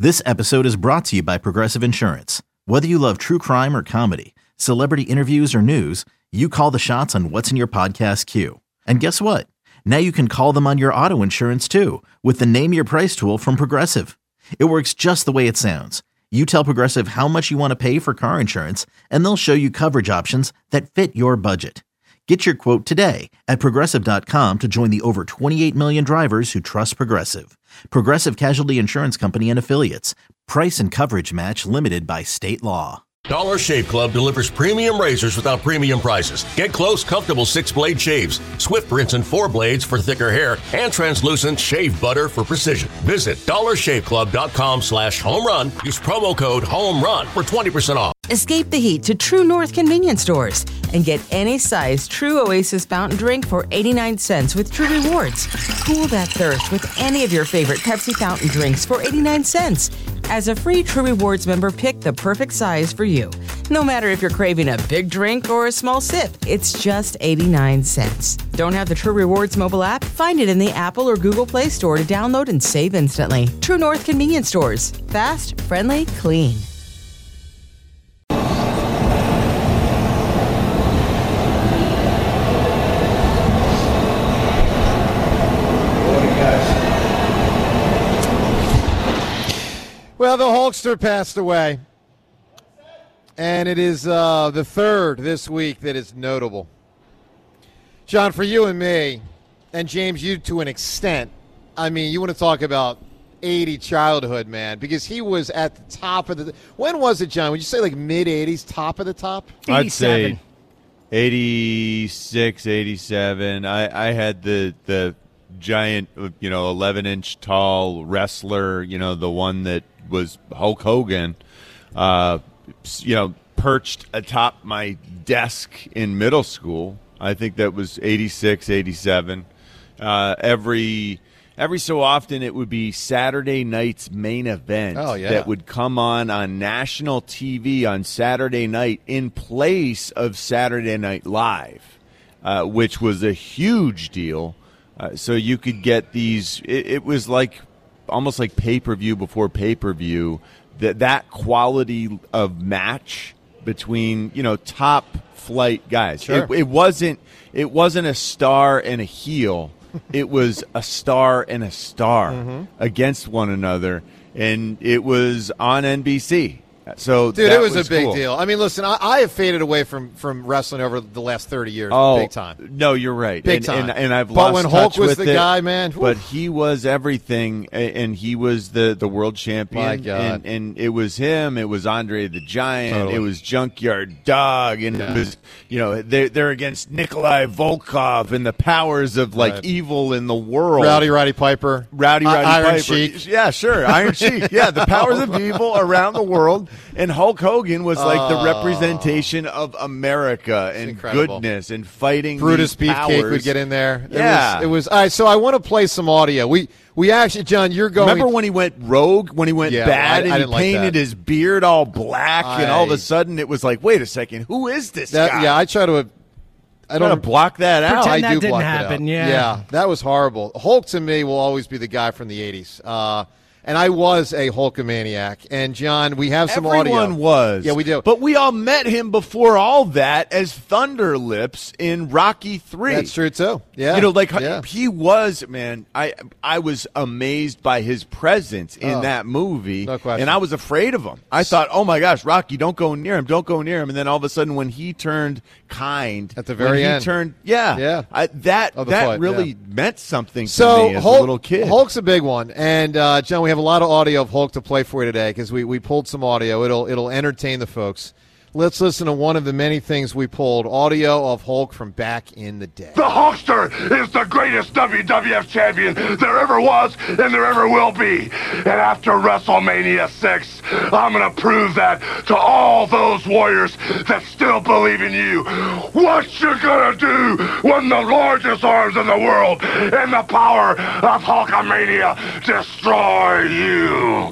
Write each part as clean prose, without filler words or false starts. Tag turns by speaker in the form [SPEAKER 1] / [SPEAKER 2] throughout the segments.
[SPEAKER 1] This episode is brought to you by Progressive Insurance. Whether you love true crime or comedy, celebrity interviews or news, you call the shots on what's in your podcast queue. And guess what? Now you can call them on your auto insurance too with the Name Your Price tool from Progressive. It works just the way it sounds. You tell Progressive how much you want to pay for car insurance, and they'll show you coverage options that fit your budget. Get your quote today at Progressive.com to join the over 28 million drivers who trust Progressive. Progressive Casualty Insurance Company and Affiliates. Price and coverage match limited by state law.
[SPEAKER 2] Dollar Shave Club delivers premium razors without premium prices. Get close, comfortable 6-blade shaves, Swift rinse and 4 blades for thicker hair, and translucent shave butter for precision. Visit dollarshaveclub.com/home-run. Use promo code HOME-RUN for 20% off.
[SPEAKER 3] Escape the heat to True North convenience stores and get any size True Oasis fountain drink for 89 cents with True Rewards. Cool that thirst with any of your favorite Pepsi fountain drinks for 89 cents. As a free True Rewards member, pick the perfect size for you. No matter if you're craving a big drink or a small sip, it's just 89 cents. Don't have the True Rewards mobile app? Find it in the Apple or Google Play Store to download and save instantly. True North convenience stores. Fast, friendly, clean.
[SPEAKER 4] Well, the Hulkster passed away, and it is the third this week that is notable. John, for you and me, and James, you to an extent, I mean, you want to talk about 80 childhood, man, because he was at the top of the – when was it, John? Would you say like mid-'80s, top of the top?
[SPEAKER 5] 87. I'd say 86, 87. I had the giant, 11-inch tall wrestler, the one that was Hulk Hogan, perched atop my desk in middle school. I think that was 86, 87. Every so often it would be Saturday night's main event that would come on national TV on Saturday night in place of Saturday Night Live, which was a huge deal. So you could get these – it was like – almost like pay-per-view before pay-per-view, that quality of match between, top flight guys.
[SPEAKER 4] Sure.
[SPEAKER 5] It wasn't a star and a heel. It was a star and a star against one another, and it was on NBC. So,
[SPEAKER 4] dude, it was a big deal. I mean, listen, I have faded away from wrestling over the last 30 years. Big time.
[SPEAKER 5] No, you're right.
[SPEAKER 4] Big time.
[SPEAKER 5] And I've lost touch with it.
[SPEAKER 4] But when Hulk was the guy, man.
[SPEAKER 5] But he was everything, and he was the world champion.
[SPEAKER 4] My God.
[SPEAKER 5] And it was him. It was Andre the Giant.
[SPEAKER 4] Totally.
[SPEAKER 5] It was Junkyard Dog. And it was, they're against Nikolai Volkov and the powers of, evil in the world.
[SPEAKER 4] Rowdy Piper.
[SPEAKER 5] Iron
[SPEAKER 4] Piper.
[SPEAKER 5] Sheik. Yeah, sure. Iron Sheik. Yeah, the powers of evil around the world. And Hulk Hogan was like the representation of America and goodness and fighting.
[SPEAKER 4] Brutus
[SPEAKER 5] these
[SPEAKER 4] Beefcake
[SPEAKER 5] powers.
[SPEAKER 4] would get in there.
[SPEAKER 5] Yeah.
[SPEAKER 4] It was all right, so I want to play some audio. We actually, John, you're going.
[SPEAKER 5] Remember when he went rogue, when he went bad, and he painted his beard all black, and all of a sudden it was like, wait a second, who is this guy?
[SPEAKER 4] Yeah, I try to. I don't
[SPEAKER 5] block that out.
[SPEAKER 6] Pretend
[SPEAKER 4] I do
[SPEAKER 6] that
[SPEAKER 4] block
[SPEAKER 6] didn't
[SPEAKER 4] it
[SPEAKER 6] happen.
[SPEAKER 4] out.
[SPEAKER 6] Yeah,
[SPEAKER 4] that was horrible. Hulk to me will always be the guy from the '80s. And I was a Hulkamaniac. And, John, we have some audio.
[SPEAKER 5] Everyone was.
[SPEAKER 4] Yeah, we do.
[SPEAKER 5] But we all met him before all that as Thunder Lips in Rocky III.
[SPEAKER 4] That's true, too. Yeah.
[SPEAKER 5] He was, man, I was amazed by his presence in that movie.
[SPEAKER 4] No question.
[SPEAKER 5] And I was afraid of him. I thought, oh, my gosh, Rocky, don't go near him. Don't go near him. And then all of a sudden when he turned kind.
[SPEAKER 4] At the very end.
[SPEAKER 5] That
[SPEAKER 4] fight,
[SPEAKER 5] really meant something to me as a little kid.
[SPEAKER 4] Hulk's a big one. And, John, we have a lot of audio of Hulk to play for you today because we pulled some audio. It'll entertain the folks. Let's listen to one of the many things we pulled. Audio of Hulk from back in the day.
[SPEAKER 7] The Hulkster is the greatest WWF champion there ever was and there ever will be. And after WrestleMania 6, I'm going to prove that to all those warriors that still believe in you. What you going to do when the largest arms in the world and the power of Hulkamania destroy you?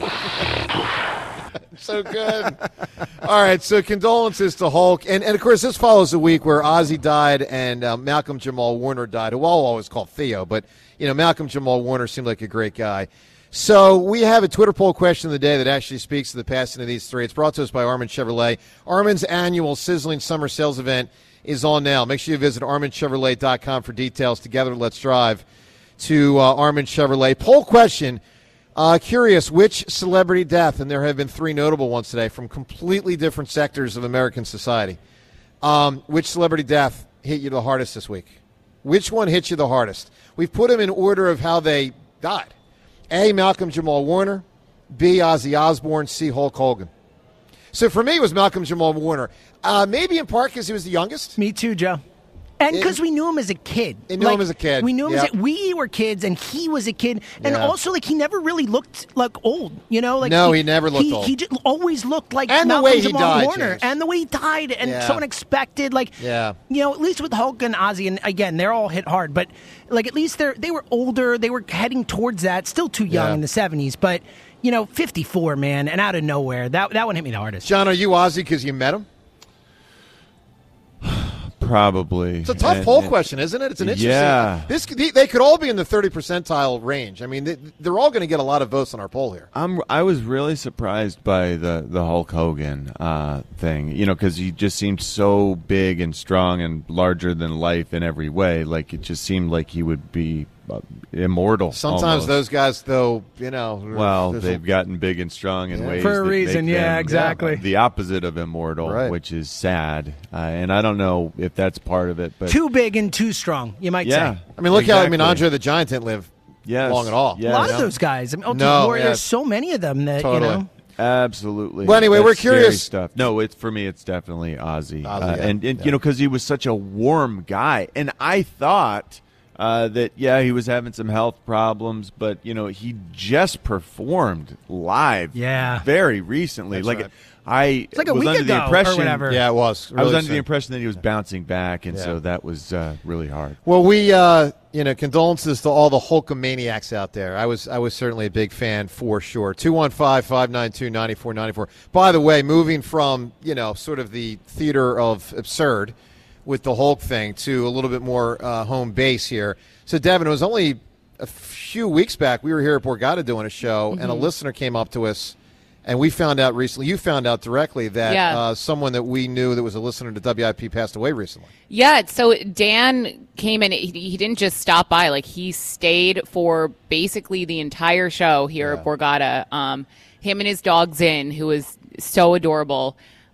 [SPEAKER 4] So good. All right, so condolences to Hulk. And of course, this follows a week where Ozzy died and Malcolm Jamal Warner died, who I'll always call Theo. But, Malcolm Jamal Warner seemed like a great guy. So we have a Twitter poll question of the day that actually speaks to the passing of these three. It's brought to us by Armin Chevrolet. Armin's annual sizzling summer sales event is on now. Make sure you visit ArminChevrolet.com for details. Together, let's drive to Armin Chevrolet. Poll question, curious, which celebrity death, and there have been three notable ones today from completely different sectors of American society, which celebrity death hit you the hardest this week? Which one hit you the hardest? We've put them in order of how they died. A, Malcolm Jamal Warner. B, Ozzy Osbourne. C, Hulk Hogan. So for me, it was Malcolm Jamal Warner. Maybe in part because he was the youngest.
[SPEAKER 6] Me too, Joe. And because we knew him as a kid.
[SPEAKER 4] We knew him as a kid.
[SPEAKER 6] We knew him we were kids, and he was a kid. And also, he never really looked, old. No,
[SPEAKER 4] he never looked old.
[SPEAKER 6] He always looked like
[SPEAKER 4] and
[SPEAKER 6] Malcolm
[SPEAKER 4] the way
[SPEAKER 6] Jamal
[SPEAKER 4] he died,
[SPEAKER 6] Warner.
[SPEAKER 4] James.
[SPEAKER 6] And the way he died, and so unexpected. At least with Hulk and Ozzy, and again, they're all hit hard. But, at least they were older. They were heading towards that. Still too young in the 70s. But, 54, man, and out of nowhere. That one hit me the hardest.
[SPEAKER 4] John, are you Ozzy because you met him?
[SPEAKER 5] Probably.
[SPEAKER 4] It's a tough poll question, isn't it? It's an interesting.
[SPEAKER 5] Yeah.
[SPEAKER 4] They could all be in the 30 percentile range. I mean, they're all going to get a lot of votes on our poll here.
[SPEAKER 5] I was really surprised by the Hulk Hogan thing, because he just seemed so big and strong and larger than life in every way. Like, it just seemed like he would be immortal.
[SPEAKER 4] Sometimes
[SPEAKER 5] almost.
[SPEAKER 4] Those guys, though,
[SPEAKER 5] well, they've gotten big and strong in ways
[SPEAKER 6] for a
[SPEAKER 5] that
[SPEAKER 6] reason.
[SPEAKER 5] make them,
[SPEAKER 6] Exactly.
[SPEAKER 5] The opposite of immortal, which is sad. And I don't know if that's part of it, but
[SPEAKER 6] too big and too strong, you might say.
[SPEAKER 4] I mean, look how Andre the Giant didn't live long at all.
[SPEAKER 6] Yes. A lot of those guys. I mean, Ultimate Warriors, so many of them that
[SPEAKER 4] totally.
[SPEAKER 5] Absolutely.
[SPEAKER 4] Well, anyway, we're curious.
[SPEAKER 5] Stuff. No, for me, it's definitely Ozzy. And because he was such a warm guy, and I thought that he was having some health problems, but he just performed live, very recently. I
[SPEAKER 6] it's like a
[SPEAKER 5] was
[SPEAKER 6] week
[SPEAKER 5] under
[SPEAKER 6] ago
[SPEAKER 5] the impression,
[SPEAKER 6] or whatever.
[SPEAKER 4] Yeah, it was. Really
[SPEAKER 5] I was under the impression that he was bouncing back, and so that was really hard.
[SPEAKER 4] Well, we condolences to all the Hulkamaniacs out there. I was certainly a big fan for sure. 215-592-9494. By the way, moving from sort of the theater of absurd with the Hulk thing to a little bit more home base here. So, Devin, it was only a few weeks back. We were here at Borgata doing a show, and a listener came up to us, and we found out recently, you found out directly that someone that we knew that was a listener to WIP passed away recently.
[SPEAKER 8] Yeah, so Dan came in. He didn't just stop by. Like, he stayed for basically the entire show here at Borgata. Him and his dog, Zin, who was so adorable.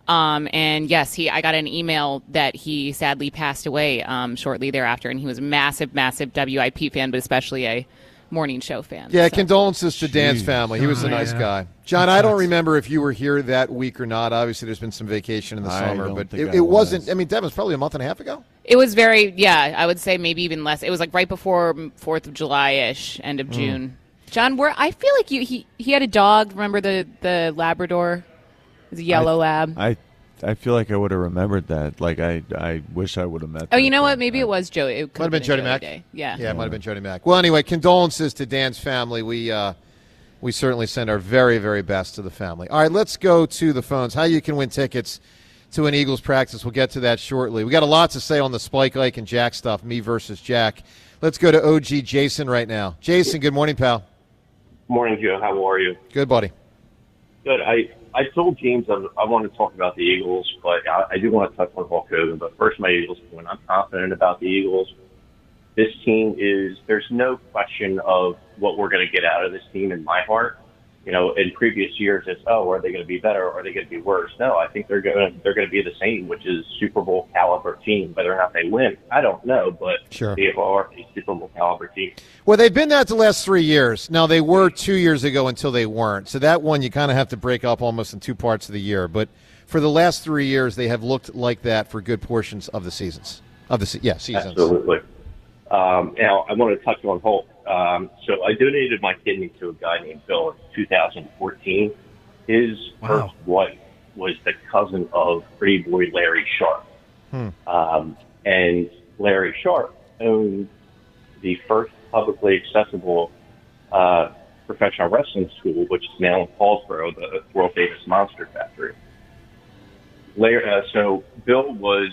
[SPEAKER 8] And yes, I got an email that he sadly passed away shortly thereafter, and he was a massive, massive WIP fan, but especially a morning show fan.
[SPEAKER 4] Yeah, condolences to Dan's family. He was a nice guy. John, I don't remember if you were here that week or not. Obviously, there's been some vacation in the summer, but it wasn't. I mean, Devin, it was probably a month and a half ago.
[SPEAKER 8] It was I would say maybe even less. It was like right before 4th of July-ish, end of June. John, I feel like he had a dog. Remember the Labrador? It was a yellow lab.
[SPEAKER 5] I feel like I would have remembered that. Like, I wish I would have met.
[SPEAKER 8] Oh, you know what? Maybe it was Joey. It
[SPEAKER 4] might have been Jody Mack.
[SPEAKER 8] Yeah,
[SPEAKER 4] it might have been Jody Mack. Well, anyway, condolences to Dan's family. We certainly send our very, very best to the family. All right, let's go to the phones. How you can win tickets to an Eagles practice. We'll get to that shortly. We got a lot to say on the Spike Lake and Jack stuff, me versus Jack. Let's go to OG Jason right now. Jason, good morning, pal.
[SPEAKER 9] Morning, Joe. How are you?
[SPEAKER 4] Good, buddy.
[SPEAKER 9] Good. I told James I want to talk about the Eagles, but I do want to touch on Hulk Hogan. But first, my Eagles point. I'm confident about the Eagles. This team there's no question of what we're going to get out of this team in my heart. In previous years, it's, are they going to be better or are they going to be worse? No, I think they're going to be the same, which is Super Bowl caliber team. Whether or not they win, I don't know, but they are a Super Bowl caliber team.
[SPEAKER 4] Well, they've been that the last 3 years. Now, they were 2 years ago until they weren't. So that one you kind of have to break up almost in two parts of the year. But for the last 3 years, they have looked like that for good portions of the seasons. Seasons.
[SPEAKER 9] Absolutely. Now, I want to touch on Hulk. So I donated my kidney to a guy named Bill in 2014. His first wife was the cousin of Pretty Boy Larry Sharp. And Larry Sharp owned the first publicly accessible professional wrestling school, which is now in Paulsboro, the world-famous Monster Factory. So Bill was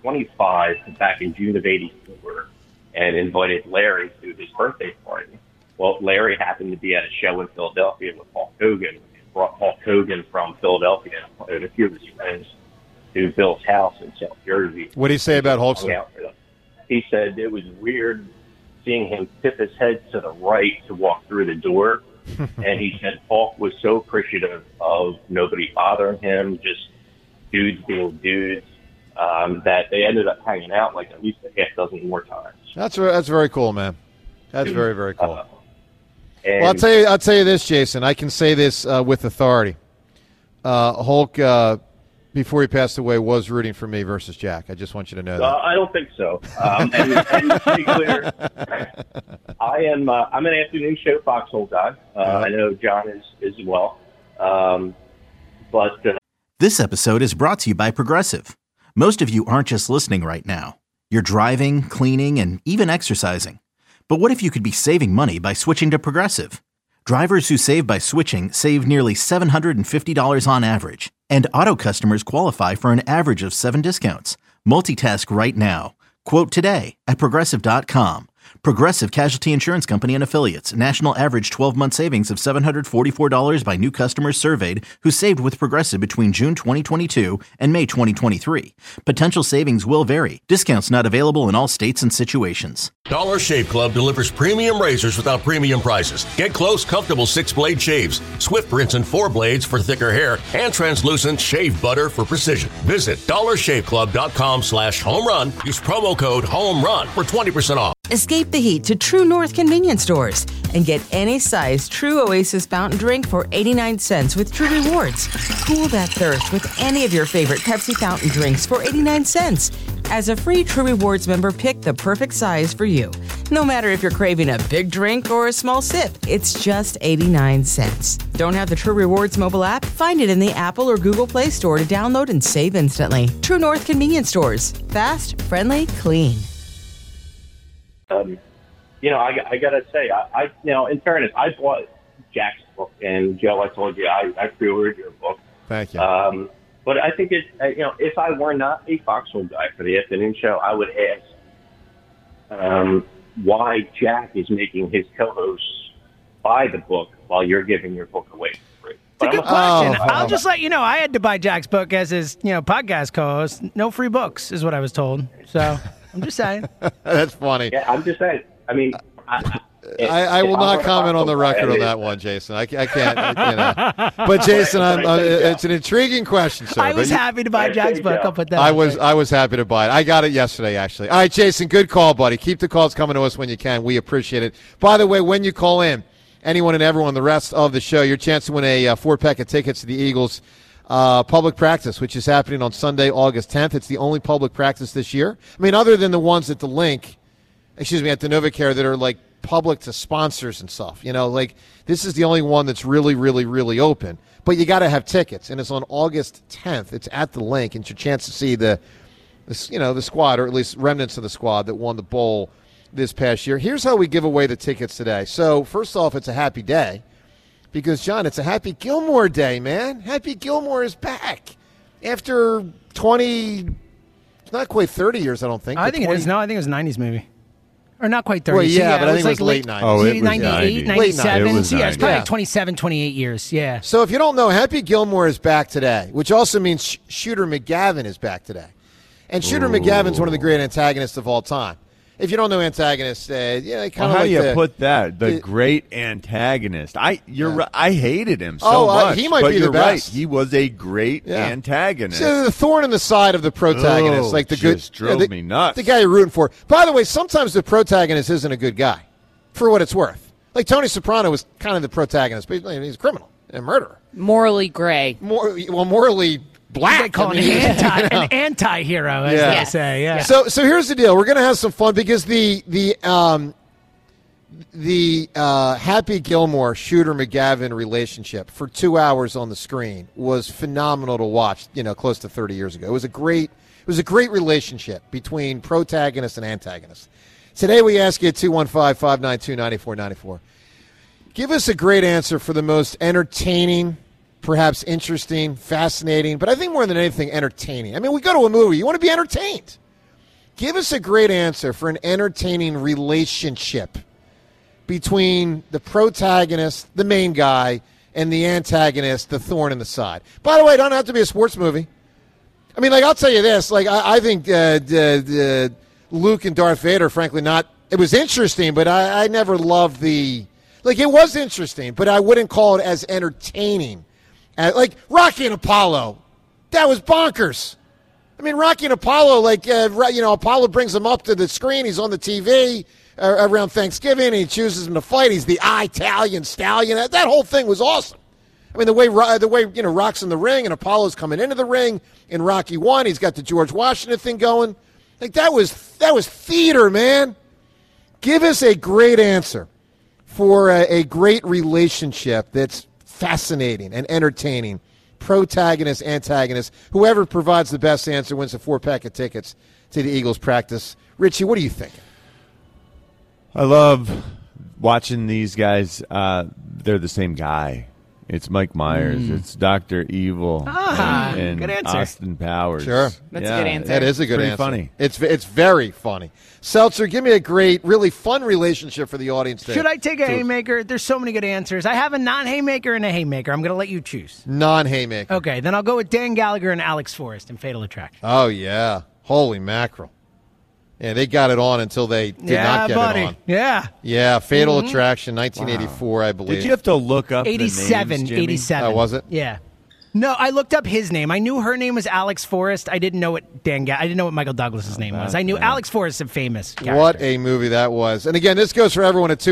[SPEAKER 9] 25 back in June of '84 and invited Larry to his birthday party. Well, Larry happened to be at a show in Philadelphia with Hulk Hogan. Brought Hulk Hogan from Philadelphia and a few of his friends to Bill's house in South Jersey.
[SPEAKER 4] What did he say about Hulkster?
[SPEAKER 9] He said it was weird seeing him tip his head to the right to walk through the door. And he said Hulk was so appreciative of nobody bothering him, just dudes being dudes, that they ended up hanging out like at least a half dozen more times.
[SPEAKER 4] That's very cool, man. That's very, very cool.
[SPEAKER 9] Well,
[SPEAKER 4] I'll tell you this, Jason. I can say this with authority. Hulk, before he passed away, was rooting for me versus Jack. I just want you to know that.
[SPEAKER 9] I don't think so. And to be clear, I'm an afternoon show foxhole guy. I know John is as well.
[SPEAKER 1] This episode is brought to you by Progressive. Most of you aren't just listening right now. You're driving, cleaning, and even exercising. But what if you could be saving money by switching to Progressive? Drivers who save by switching save nearly $750 on average. And auto customers qualify for an average of 7 discounts. Multitask right now. Quote today at Progressive.com. Progressive Casualty Insurance Company and Affiliates. National average 12-month savings of $744 by new customers surveyed who saved with Progressive between June 2022 and May 2023. Potential savings will vary. Discounts not available in all states and situations.
[SPEAKER 2] Dollar Shave Club delivers premium razors without premium prices. Get close, comfortable 6-blade shaves, Swift rinse and 4 blades for thicker hair, and translucent shave butter for precision. Visit dollarshaveclub.com/home run. Use promo code HOMERUN for 20% off.
[SPEAKER 3] Escape the heat to True North convenience stores and get any size True Oasis fountain drink for 89 cents with True Rewards. Cool that thirst with any of your favorite Pepsi fountain drinks for 89 cents. As a free True Rewards member, pick the perfect size for you. No matter if you're craving a big drink or a small sip, it's just 89 cents. Don't have the True Rewards mobile app? Find it in the Apple or Google Play Store to download and save instantly. True North convenience stores. Fast, friendly, clean.
[SPEAKER 9] I gotta say, I in fairness, I bought Jack's book, and Joe, I told you, I pre-ordered your book.
[SPEAKER 4] Thank you.
[SPEAKER 9] But I think if I were not a Foxhole guy for the afternoon show, I would ask why Jack is making his co-hosts buy the book while you're giving your book away for free.
[SPEAKER 6] It's a good question. I'll just let you know, I had to buy Jack's book as his podcast co-host. No free books is what I was told. So I'm just saying.
[SPEAKER 4] That's funny.
[SPEAKER 9] Yeah, I'm just saying. I mean,
[SPEAKER 4] I will not comment on the record on that one, Jason. I can't. But Jason, it's an intriguing question, sir.
[SPEAKER 6] I was happy to buy Jack's book. I'll put that.
[SPEAKER 4] I was happy to buy it. I got it yesterday, actually. All right, Jason, good call, buddy. Keep the calls coming to us when you can. We appreciate it. By the way, when you call in, anyone and everyone, the rest of the show, your chance to win a 4-pack of tickets to the Eagles public practice, which is happening on Sunday, August 10th. It's the only public practice this year. I mean, other than the ones at the Link, at the NovaCare that are like public to sponsors and stuff. This is the only one that's really, really, really open. But you got to have tickets, and it's on August 10th. It's at the Link, and it's your chance to see the squad, or at least remnants of the squad that won the bowl this past year. Here's how we give away the tickets today. So first off, it's a happy day because, John, it's a Happy Gilmore day, man. Happy Gilmore is back after 20, not quite 30 years, I don't think.
[SPEAKER 6] I think 20, it is. No, I think it was 90s movie. Or not quite 30.
[SPEAKER 4] Well, yeah, but I think it was
[SPEAKER 6] late
[SPEAKER 4] 90s.
[SPEAKER 5] Oh, it was
[SPEAKER 6] 98, 97. It was it's probably like 27, 28 years. Yeah.
[SPEAKER 4] So if you don't know, Happy Gilmore is back today, which also means Shooter McGavin is back today. And Shooter McGavin's one of the great antagonists of all time. If you don't know antagonists, kind of
[SPEAKER 5] how do you put that? The great antagonist. I hated him so much.
[SPEAKER 4] He might
[SPEAKER 5] but
[SPEAKER 4] be the best.
[SPEAKER 5] Right. He was a great antagonist.
[SPEAKER 4] So the thorn in the side of the protagonist, like the good,
[SPEAKER 5] drove me nuts.
[SPEAKER 4] The guy you're rooting for. By the way, sometimes the protagonist isn't a good guy, for what it's worth. Like Tony Soprano was kind of the protagonist, but he's a criminal and a murderer.
[SPEAKER 8] Morally gray.
[SPEAKER 4] Morally black.
[SPEAKER 6] They call him an anti-hero, as they say. Yeah.
[SPEAKER 4] So here's the deal. We're going to have some fun because the Happy Gilmore Shooter McGavin relationship for 2 hours on the screen was phenomenal to watch. Close to 30 years ago, it was a great relationship between protagonist and antagonist. Today we ask you at 215-592-9494. Give us a great answer for the most entertaining, perhaps interesting, fascinating, but I think more than anything, entertaining. I mean, we go to a movie. You want to be entertained. Give us a great answer for an entertaining relationship between the protagonist, the main guy, and the antagonist, the thorn in the side. By the way, it don't have to be a sports movie. I mean, like, I'll tell you this. Like, I think Luke and Darth Vader, frankly, not. It was interesting, but I never loved the. Like, it was interesting, but I wouldn't call it as entertaining. Like, Rocky and Apollo. That was bonkers. I mean, Rocky and Apollo, like, Apollo brings him up to the screen. He's on the TV around Thanksgiving, and he chooses him to fight. He's the Italian stallion. That whole thing was awesome. I mean, the way Rock's in the ring and Apollo's coming into the ring in Rocky 1. He's got the George Washington thing going. Like, that was theater, man. Give us a great answer for a great relationship that's fascinating and entertaining. Protagonist, antagonist. Whoever provides the best answer wins a 4-pack of tickets to the Eagles practice. Richie, what are you thinking?
[SPEAKER 5] I love watching these guys. They're the same guy. It's Mike Myers. It's Dr. Evil and
[SPEAKER 6] good answer.
[SPEAKER 5] Austin Powers.
[SPEAKER 4] Sure.
[SPEAKER 8] That's a good answer.
[SPEAKER 4] That is a good answer.
[SPEAKER 5] Funny.
[SPEAKER 4] It's very funny. Seltzer, give me a great, really fun relationship for the audience today.
[SPEAKER 6] Should I take a haymaker? There's so many good answers. I have a non-haymaker and a haymaker. I'm going to let you choose.
[SPEAKER 4] Non-haymaker.
[SPEAKER 6] Okay, then I'll go with Dan Gallagher and Alex Forrest in Fatal Attraction.
[SPEAKER 4] Oh, yeah. Holy mackerel. Yeah, they got it on until they did not get it on.
[SPEAKER 6] Yeah.
[SPEAKER 4] Yeah, Fatal Attraction, 1984, I believe.
[SPEAKER 5] Did you have to look up
[SPEAKER 6] 87,
[SPEAKER 5] the names, Jimmy?
[SPEAKER 6] 87.
[SPEAKER 4] Oh, was it?
[SPEAKER 6] Yeah. No, I looked up his name. I knew her name was Alex Forrest. I didn't know what I didn't know what Michael Douglas's name was. I knew Alex Forrest, a famous character.
[SPEAKER 4] What a movie that was. And again, this goes for everyone at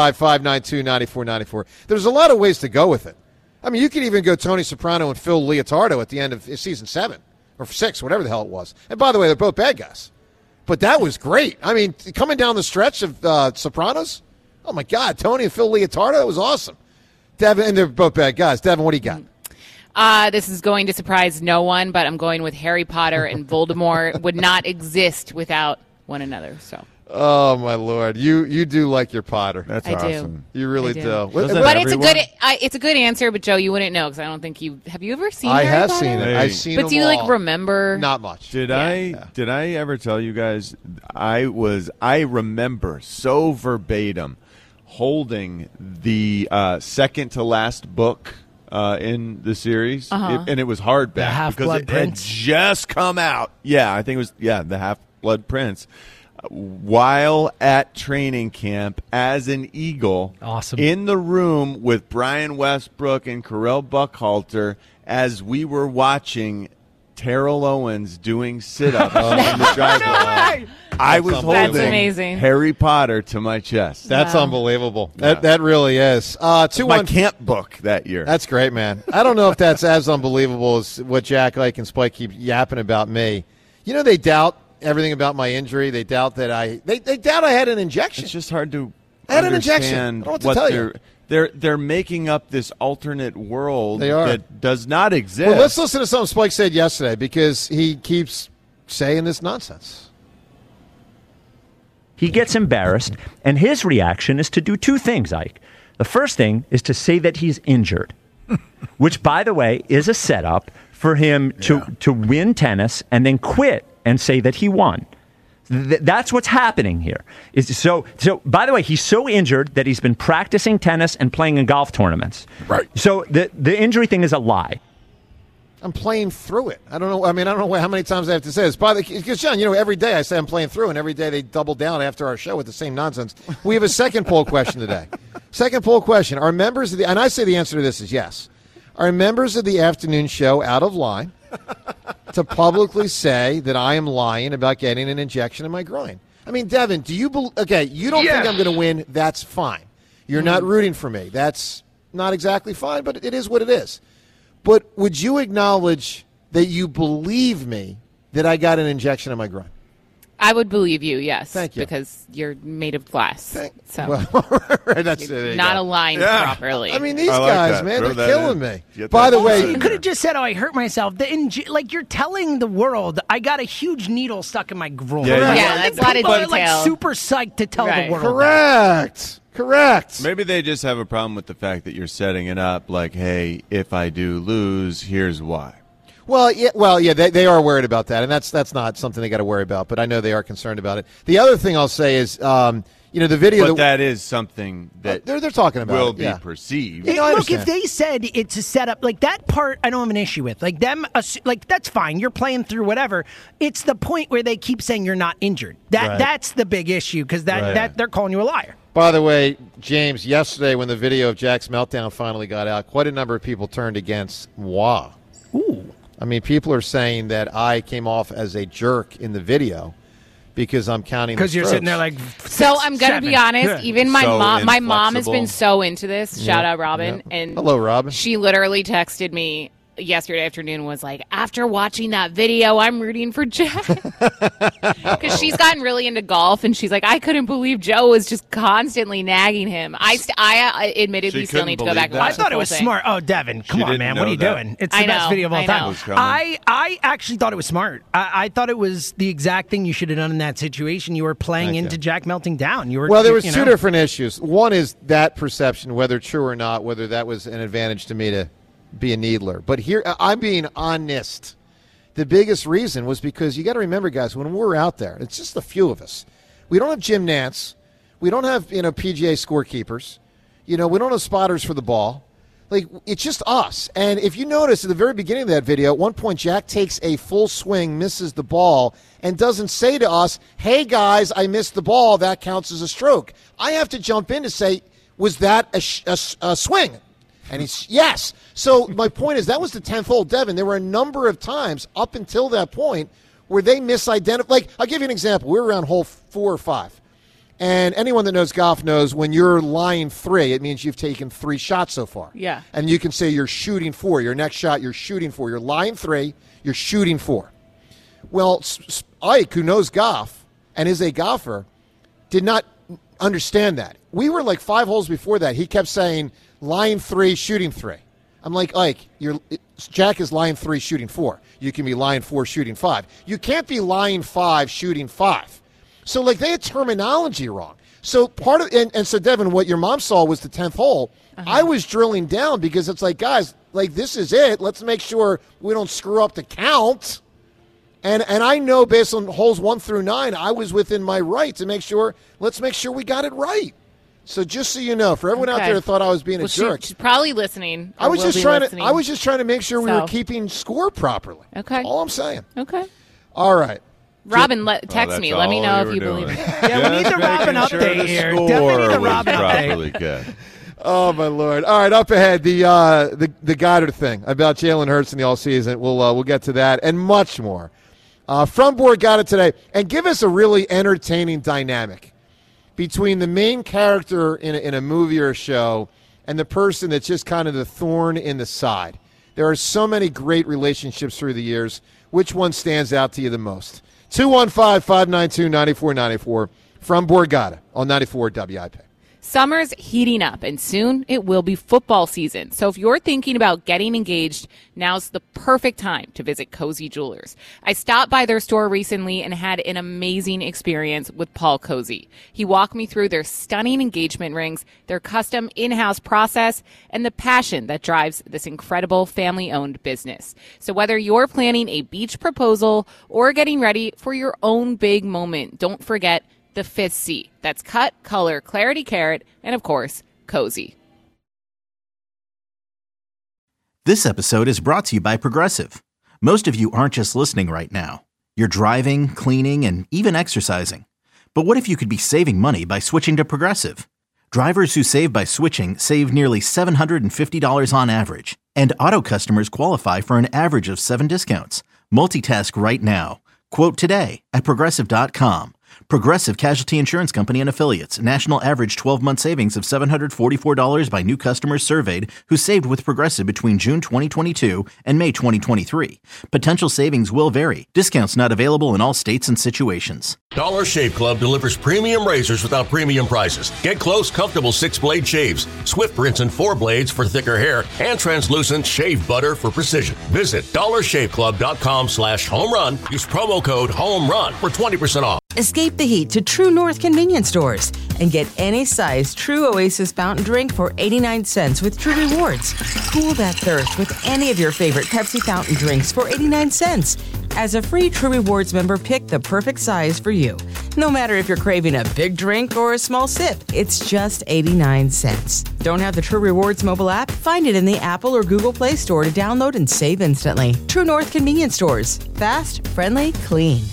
[SPEAKER 4] 215-592-9494. There's a lot of ways to go with it. I mean, you could even go Tony Soprano and Phil Leotardo at the end of season 7 or 6, whatever the hell it was. And by the way, they're both bad guys. But that was great. I mean, coming down the stretch of Sopranos, oh, my God, Tony and Phil Leotardo, that was awesome. Devin, and they're both bad guys. Devin, what do you got?
[SPEAKER 8] This is going to surprise no one, but I'm going with Harry Potter and Voldemort would not exist without one another. So.
[SPEAKER 4] Oh, my Lord. You do like your Potter.
[SPEAKER 5] That's
[SPEAKER 8] I
[SPEAKER 5] awesome.
[SPEAKER 8] do.
[SPEAKER 4] You really do.
[SPEAKER 8] But it's a good answer, but Joe, you wouldn't know because I don't think have you ever seen Harry Potter?
[SPEAKER 4] I have seen it. I've seen
[SPEAKER 8] But do you
[SPEAKER 4] all.
[SPEAKER 8] remember?
[SPEAKER 4] Not much.
[SPEAKER 5] Did I ever tell you guys I remember so verbatim holding the second to last book in the series, and it was hardback because it had just come out. Yeah, I think it was the Half-Blood Prince. While at training camp as an Eagle,
[SPEAKER 6] awesome,
[SPEAKER 5] in the room with Brian Westbrook and Carell Buckhalter as we were watching Terrell Owens doing sit-ups in the driveway. I was holding Harry Potter to my chest.
[SPEAKER 4] That's unbelievable. That really is.
[SPEAKER 5] My camp book that year.
[SPEAKER 4] That's great, man. I don't know if that's as unbelievable as what Jack Ike and Spike keep yapping about me. You know, they doubt everything about my injury. They doubt that they doubt I had an injection.
[SPEAKER 5] It's just hard to
[SPEAKER 4] I had an injection. I don't know what to tell you.
[SPEAKER 5] They're making up this alternate world
[SPEAKER 4] They are.
[SPEAKER 5] that does not exist.
[SPEAKER 4] Well, let's listen to something Spike said yesterday because he keeps saying this nonsense.
[SPEAKER 10] He gets embarrassed, and his reaction is to do two things, Ike. The first thing is to say that he's injured, which, by the way, is a setup for him to win tennis and then quit and say that he won. That's what's happening here. So, by the way, he's so injured that he's been practicing tennis and playing in golf tournaments.
[SPEAKER 4] Right.
[SPEAKER 10] So the injury thing is a lie.
[SPEAKER 4] I'm playing through it. I don't know. I mean, I don't know how many times I have to say this. Because, John, every day I say I'm playing through, and every day they double down after our show with the same nonsense. We have a second poll question today. Second poll question. Are members of and I say the answer to this is yes. Are members of the afternoon show out of line to publicly say that I am lying about getting an injection in my groin? I mean, Devin, do you you don't think I'm going to win? That's fine. You're not rooting for me. That's not exactly fine, but it is what it is. But would you acknowledge that you believe me that I got an injection in my groin?
[SPEAKER 8] I would believe you, yes.
[SPEAKER 4] Thank you.
[SPEAKER 8] Because you're made of glass.
[SPEAKER 4] That's
[SPEAKER 8] not aligned properly.
[SPEAKER 4] I mean, these guys,
[SPEAKER 5] that.
[SPEAKER 4] man,
[SPEAKER 5] Throw
[SPEAKER 4] they're
[SPEAKER 5] that
[SPEAKER 4] killing
[SPEAKER 5] in.
[SPEAKER 4] me. By the way,
[SPEAKER 6] you could have just said, "Oh, I hurt myself." You're telling the world, I got a huge needle stuck in my groin.
[SPEAKER 8] That's a lot of detail.
[SPEAKER 6] Like super psyched to tell the world.
[SPEAKER 4] Correct.
[SPEAKER 5] Maybe they just have a problem with the fact that you're setting it up like, hey, if I do lose, here's why.
[SPEAKER 4] Well, yeah, they are worried about that, and that's not something they got to worry about. But I know they are concerned about it. The other thing I'll say is, the video.
[SPEAKER 5] But that is something that
[SPEAKER 4] they're talking about
[SPEAKER 5] will be perceived.
[SPEAKER 6] Look, if they said it's a setup, like that part, I don't have an issue with. Like them, like that's fine. You're playing through whatever. It's the point where they keep saying you're not injured. That's the big issue because that they're calling you a liar.
[SPEAKER 4] By the way, James, yesterday when the video of Jack's meltdown finally got out, quite a number of people turned against moi.
[SPEAKER 6] Ooh.
[SPEAKER 4] I mean, people are saying that I came off as a jerk in the video because I'm counting.
[SPEAKER 6] Because you're sitting there like.
[SPEAKER 8] So I'm gonna be honest.
[SPEAKER 6] Yeah.
[SPEAKER 8] Even my mom has been so into this. Shout out Robin.
[SPEAKER 4] Yeah.
[SPEAKER 8] And
[SPEAKER 4] hello, Robin.
[SPEAKER 8] She literally texted me yesterday afternoon, was like, after watching that video, I'm rooting for Jack. Because she's gotten really into golf, and she's like, I couldn't believe Joe was just constantly nagging him. I admittedly still need to go back and watch
[SPEAKER 6] I thought it was smart. Oh, Devin, come on, man. What are you doing? It's the best video of all time. I actually thought it was smart. I thought it was the exact thing you should have done in that situation. You were playing into Jack melting down.
[SPEAKER 4] Well, there was two different issues. One is that perception, whether true or not, whether that was an advantage to me to be a needler. But here, I'm being honest. The biggest reason was because you got to remember, guys, when we're out there, it's just a few of us. We don't have Jim Nantz. We don't have, PGA scorekeepers. We don't have spotters for the ball. Like, it's just us. And if you notice at the very beginning of that video, at one point, Jack takes a full swing, misses the ball, and doesn't say to us, hey, guys, I missed the ball. That counts as a stroke. I have to jump in to say, was that a swing? And he's, yes. So my point is that was the 10th hole, Devin. There were a number of times up until that point where they misidentified. Like, I'll give you an example. We were around hole 4 or 5. And anyone that knows golf knows when you're line 3, it means you've taken 3 shots so far.
[SPEAKER 8] Yeah.
[SPEAKER 4] And you can say you're shooting 4. Your next shot, you're shooting 4. You're line 3, you're shooting 4. Well, Ike, who knows golf and is a golfer, did not understand that. We were like 5 holes before that. He kept saying, line 3, shooting 3. I'm like, Ike, Jack is line 3, shooting 4. You can be line 4, shooting 5. You can't be line 5, shooting 5. So, like, they had terminology wrong. So, part of and so, Devin, what your mom saw was the 10th hole. Uh-huh. I was drilling down because it's like, guys, like, this is it. Let's make sure we don't screw up the count. And I know based on holes 1 through 9, I was within my right to make sure, let's make sure we got it right. So just so you know, for everyone out there who thought I was being a jerk,
[SPEAKER 8] she's probably listening.
[SPEAKER 4] I was just trying to make sure we were keeping score properly.
[SPEAKER 8] Okay,
[SPEAKER 4] that's all I'm saying.
[SPEAKER 8] Okay,
[SPEAKER 4] all right.
[SPEAKER 8] Robin, text me. Let me know if you believe it.
[SPEAKER 6] Yeah, we need the Robin update here. Definitely need the Robin update.
[SPEAKER 4] Oh my Lord! All right, up ahead the Goddard thing about Jalen Hurts in the all season. We'll get to that and much more from Borgata today, and give us a really entertaining dynamic between the main character in a movie or a show and the person that's just kind of the thorn in the side. There are so many great relationships through the years. Which one stands out to you the most? 215-592-9494 from Borgata on 94 WIP.
[SPEAKER 8] Summer's heating up, and soon it will be football season. So if you're thinking about getting engaged, now's the perfect time to visit Cozy Jewelers. I stopped by their store recently and had an amazing experience with Paul Cozy. He walked me through their stunning engagement rings, their custom in-house process, and the passion that drives this incredible family-owned business. So whether you're planning a beach proposal or getting ready for your own big moment, don't forget the 5th C. That's cut, color, clarity, carat, and of course, cozy.
[SPEAKER 1] This episode is brought to you by Progressive. Most of you aren't just listening right now. You're driving, cleaning, and even exercising. But what if you could be saving money by switching to Progressive? Drivers who save by switching save nearly $750 on average. And auto customers qualify for an average of 7 discounts. Multitask right now. Quote today at Progressive.com. Progressive Casualty Insurance Company and Affiliates. National average 12-month savings of $744 by new customers surveyed who saved with Progressive between June 2022 and May 2023. Potential savings will vary. Discounts not available in all states and situations.
[SPEAKER 2] Dollar Shave Club delivers premium razors without premium prices. Get close, comfortable 6-blade shaves, Swift rinse and 4 blades for thicker hair, and translucent shave butter for precision. Visit dollarshaveclub.com/homerun. Use promo code HOMERUN for 20% off.
[SPEAKER 3] Escape the heat to True North convenience stores and get any size True Oasis fountain drink for 89 cents with True Rewards. Cool that thirst with any of your favorite Pepsi fountain drinks for 89 cents. As a free True Rewards member, pick the perfect size for you. No matter if you're craving a big drink or a small sip, it's just 89 cents. Don't have the True Rewards mobile app? Find it in the Apple or Google Play Store to download and save instantly. True North Convenience Stores. Fast, friendly, clean.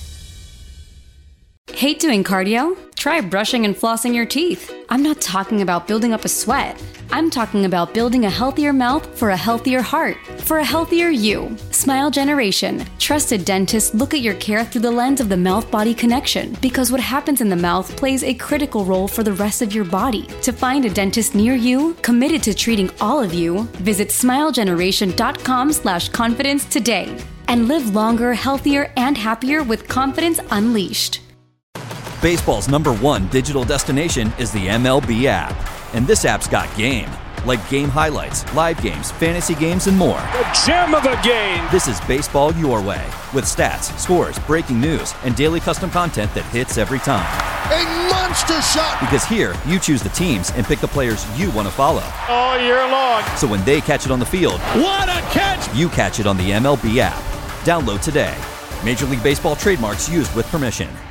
[SPEAKER 11] Hate doing cardio? Try brushing and flossing your teeth. I'm not talking about building up a sweat. I'm talking about building a healthier mouth for a healthier heart, for a healthier you. Smile Generation. Trusted dentists look at your care through the lens of the mouth-body connection, because what happens in the mouth plays a critical role for the rest of your body. To find a dentist near you, committed to treating all of you, visit smilegeneration.com/confidence today. And live longer, healthier, and happier with confidence unleashed.
[SPEAKER 12] Baseball's #1 digital destination is the MLB app. And this app's got game. Like game highlights, live games, fantasy games, and more.
[SPEAKER 13] The gem of a game!
[SPEAKER 12] This is baseball your way. With stats, scores, breaking news, and daily custom content that hits every time.
[SPEAKER 14] A monster shot!
[SPEAKER 12] Because here, you choose the teams and pick the players you want to follow.
[SPEAKER 13] All year long.
[SPEAKER 12] So when they catch it on the field,
[SPEAKER 13] what a catch!
[SPEAKER 12] You catch it on the MLB app. Download today. Major League Baseball trademarks used with permission.